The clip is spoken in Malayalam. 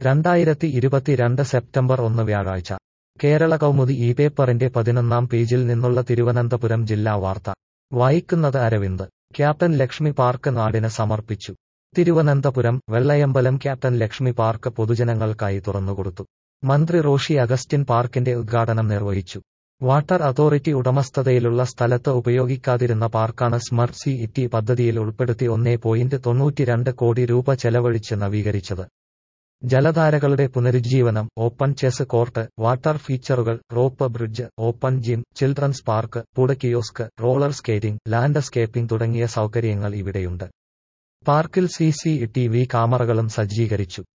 2022 സെപ്റ്റംബർ 1 വ്യാഴാഴ്ച കേരള കൗമുദി ഈ പേപ്പറിന്റെ 11-ാം പേജിൽ നിന്നുള്ള തിരുവനന്തപുരം ജില്ലാ വാർത്ത വായിക്കുന്നത് അരവിന്ദ്. ക്യാപ്റ്റൻ ലക്ഷ്മി പാർക്ക് നാടിന് സമർപ്പിച്ചു. തിരുവനന്തപുരം വെള്ളയമ്പലം ക്യാപ്റ്റൻ ലക്ഷ്മി പാർക്ക് പൊതുജനങ്ങൾക്കായി തുറന്നുകൊടുത്തു. മന്ത്രി റോഷി അഗസ്റ്റിൻ പാർക്കിന്റെ ഉദ്ഘാടനം നിർവഹിച്ചു. വാട്ടർ അതോറിറ്റി ഉടമസ്ഥതയിലുള്ള സ്ഥലത്ത് ഉപയോഗിക്കാതിരുന്ന പാർക്കാണ് സ്മർട്ട് സിഇടി പദ്ധതിയിൽ ഉൾപ്പെടുത്തി 1.92 കോടി രൂപ ചെലവഴിച്ച് നവീകരിച്ചത്. ജലധാരകളുടെ പുനരുജ്ജീവനം, ഓപ്പൺ ചെസ് കോർട്ട്, വാട്ടർ ഫീച്ചറുകൾ, rope bridge, open gym, children's park, food kiosk, roller skating, landscaping തുടങ്ങിയ സൗകര്യങ്ങൾ ഇവിടെയുണ്ട്. പാർക്കിൽ CCTV ക്യാമറകളും സജ്ജീകരിച്ചു.